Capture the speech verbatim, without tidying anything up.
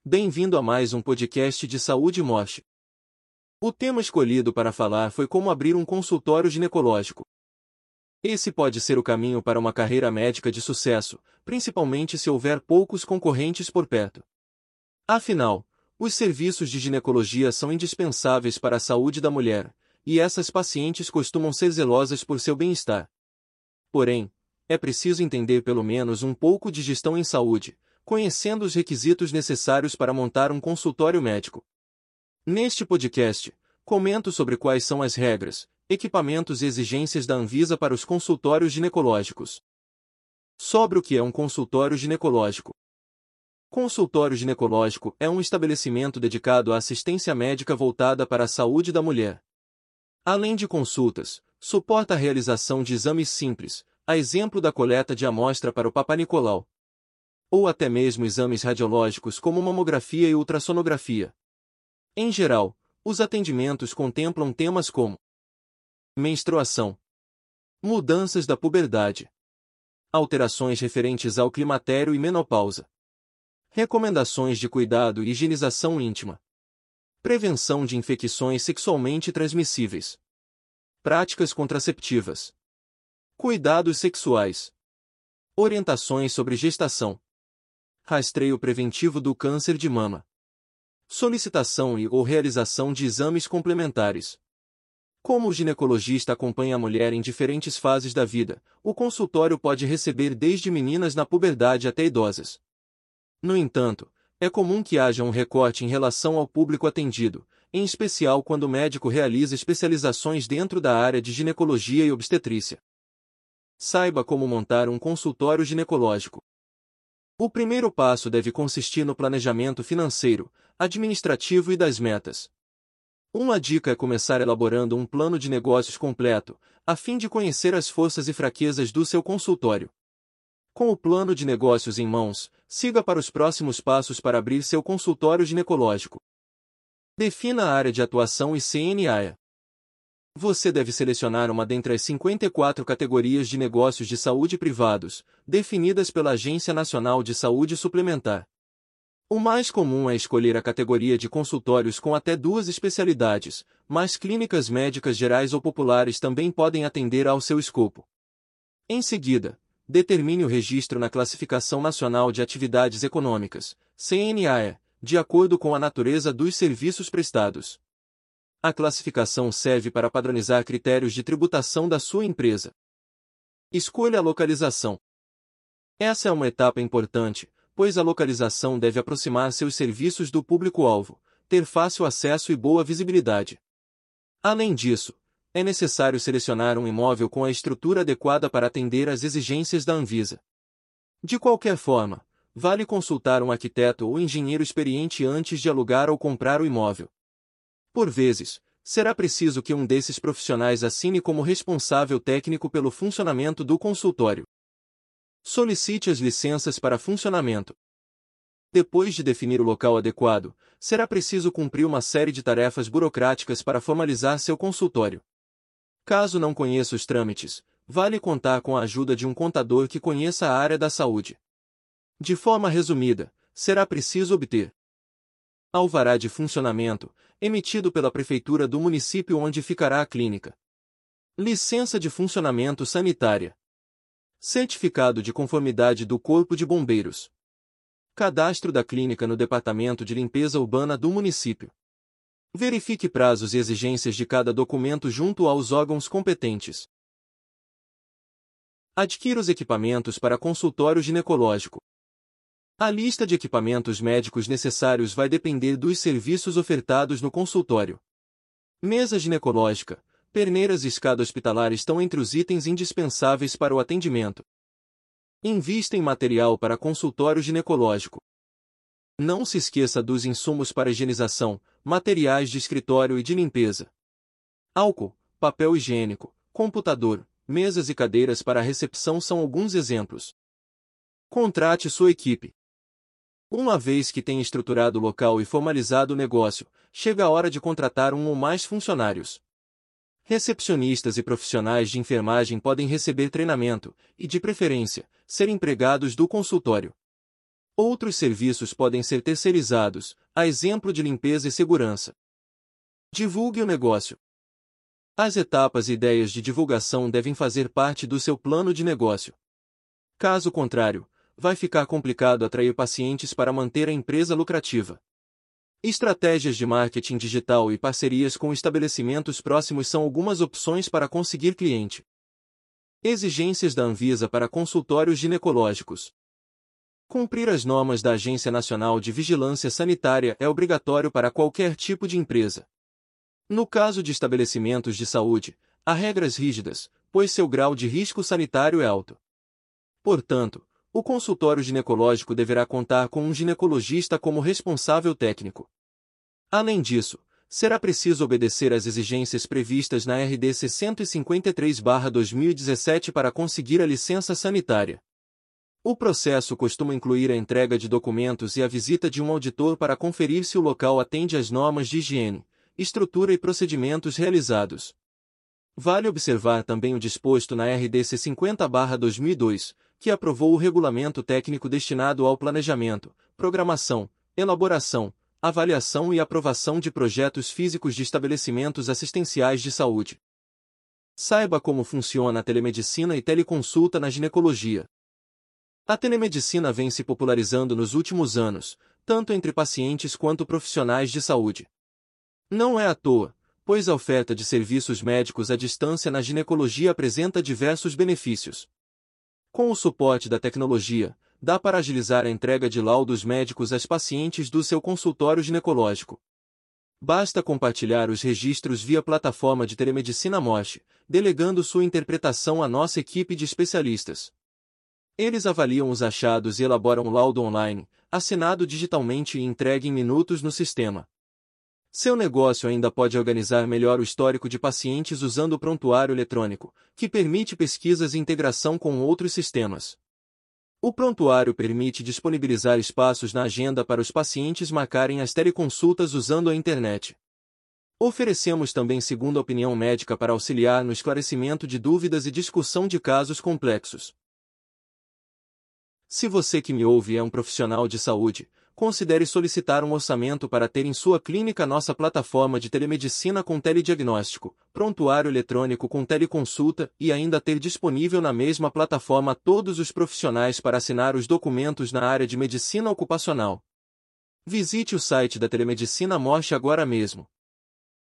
Bem-vindo a mais um podcast de saúde e morte. O tema escolhido para falar foi como abrir um consultório ginecológico. Esse pode ser o caminho para uma carreira médica de sucesso, principalmente se houver poucos concorrentes por perto. Afinal, os serviços de ginecologia são indispensáveis para a saúde da mulher, e essas pacientes costumam ser zelosas por seu bem-estar. Porém, é preciso entender pelo menos um pouco de gestão em saúde, conhecendo os requisitos necessários para montar um consultório médico. Neste podcast, comento sobre quais são as regras, equipamentos e exigências da Anvisa para os consultórios ginecológicos. Sobre o que é um consultório ginecológico. Consultório ginecológico é um estabelecimento dedicado à assistência médica voltada para a saúde da mulher. Além de consultas, suporta a realização de exames simples, a exemplo da coleta de amostra para o Papanicolau, ou até mesmo exames radiológicos como mamografia e ultrassonografia. Em geral, os atendimentos contemplam temas como menstruação, mudanças da puberdade, alterações referentes ao climatério e menopausa, recomendações de cuidado e higienização íntima, prevenção de infecções sexualmente transmissíveis, práticas contraceptivas, cuidados sexuais, orientações sobre gestação, rastreio preventivo do câncer de mama, solicitação e ou realização de exames complementares. Como o ginecologista acompanha a mulher em diferentes fases da vida, o consultório pode receber desde meninas na puberdade até idosas. No entanto, é comum que haja um recorte em relação ao público atendido, em especial quando o médico realiza especializações dentro da área de ginecologia e obstetrícia. Saiba como montar um consultório ginecológico. O primeiro passo deve consistir no planejamento financeiro, administrativo e das metas. Uma dica é começar elaborando um plano de negócios completo, a fim de conhecer as forças e fraquezas do seu consultório. Com o plano de negócios em mãos, siga para os próximos passos para abrir seu consultório ginecológico. Defina a área de atuação e C N A E. Você deve selecionar uma dentre as cinquenta e quatro categorias de negócios de saúde privados, definidas pela Agência Nacional de Saúde Suplementar. O mais comum é escolher a categoria de consultórios com até duas especialidades, mas clínicas médicas gerais ou populares também podem atender ao seu escopo. Em seguida, determine o registro na Classificação Nacional de Atividades Econômicas, C N A E, de acordo com a natureza dos serviços prestados. A classificação serve para padronizar critérios de tributação da sua empresa. Escolha a localização. Essa é uma etapa importante, pois a localização deve aproximar seus serviços do público-alvo, ter fácil acesso e boa visibilidade. Além disso, é necessário selecionar um imóvel com a estrutura adequada para atender às exigências da Anvisa. De qualquer forma, vale consultar um arquiteto ou engenheiro experiente antes de alugar ou comprar o imóvel. Por vezes, será preciso que um desses profissionais assine como responsável técnico pelo funcionamento do consultório. Solicite as licenças para funcionamento. Depois de definir o local adequado, será preciso cumprir uma série de tarefas burocráticas para formalizar seu consultório. Caso não conheça os trâmites, vale contar com a ajuda de um contador que conheça a área da saúde. De forma resumida, será preciso obter alvará de funcionamento, emitido pela prefeitura do município onde ficará a clínica. Licença de funcionamento sanitária. Certificado de conformidade do Corpo de Bombeiros. Cadastro da clínica no Departamento de Limpeza Urbana do município. Verifique prazos e exigências de cada documento junto aos órgãos competentes. Adquira os equipamentos para consultório ginecológico. A lista de equipamentos médicos necessários vai depender dos serviços ofertados no consultório. Mesa ginecológica, perneiras e escada hospitalar estão entre os itens indispensáveis para o atendimento. Invista em material para consultório ginecológico. Não se esqueça dos insumos para higienização, materiais de escritório e de limpeza. Álcool, papel higiênico, computador, mesas e cadeiras para a recepção são alguns exemplos. Contrate sua equipe. Uma vez que tenha estruturado o local e formalizado o negócio, chega a hora de contratar um ou mais funcionários. Recepcionistas e profissionais de enfermagem podem receber treinamento, e de preferência, ser empregados do consultório. Outros serviços podem ser terceirizados, a exemplo de limpeza e segurança. Divulgue o negócio. As etapas e ideias de divulgação devem fazer parte do seu plano de negócio. Caso contrário, vai ficar complicado atrair pacientes para manter a empresa lucrativa. Estratégias de marketing digital e parcerias com estabelecimentos próximos são algumas opções para conseguir cliente. Exigências da Anvisa para consultórios ginecológicos. Cumprir as normas da Agência Nacional de Vigilância Sanitária é obrigatório para qualquer tipo de empresa. No caso de estabelecimentos de saúde, há regras rígidas, pois seu grau de risco sanitário é alto. Portanto, o consultório ginecológico deverá contar com um ginecologista como responsável técnico. Além disso, será preciso obedecer às exigências previstas na R D C cento e cinquenta e três barra dois mil e dezessete para conseguir a licença sanitária. O processo costuma incluir a entrega de documentos e a visita de um auditor para conferir se o local atende às normas de higiene, estrutura e procedimentos realizados. Vale observar também o disposto na R D C cinquenta barra dois mil e dois, que aprovou o regulamento técnico destinado ao planejamento, programação, elaboração, avaliação e aprovação de projetos físicos de estabelecimentos assistenciais de saúde. Saiba como funciona a telemedicina e teleconsulta na ginecologia. A telemedicina vem se popularizando nos últimos anos, tanto entre pacientes quanto profissionais de saúde. Não é à toa, pois a oferta de serviços médicos à distância na ginecologia apresenta diversos benefícios. Com o suporte da tecnologia, dá para agilizar a entrega de laudos médicos às pacientes do seu consultório ginecológico. Basta compartilhar os registros via plataforma de telemedicina Mosh, delegando sua interpretação à nossa equipe de especialistas. Eles avaliam os achados e elaboram o laudo online, assinado digitalmente e entregue em minutos no sistema. Seu negócio ainda pode organizar melhor o histórico de pacientes usando o prontuário eletrônico, que permite pesquisas e integração com outros sistemas. O prontuário permite disponibilizar espaços na agenda para os pacientes marcarem as teleconsultas usando a internet. Oferecemos também segunda opinião médica para auxiliar no esclarecimento de dúvidas e discussão de casos complexos. Se você que me ouve é um profissional de saúde, considere solicitar um orçamento para ter em sua clínica nossa plataforma de telemedicina com telediagnóstico, prontuário eletrônico com teleconsulta e ainda ter disponível na mesma plataforma todos os profissionais para assinar os documentos na área de medicina ocupacional. Visite o site da Telemedicina Mosh agora mesmo.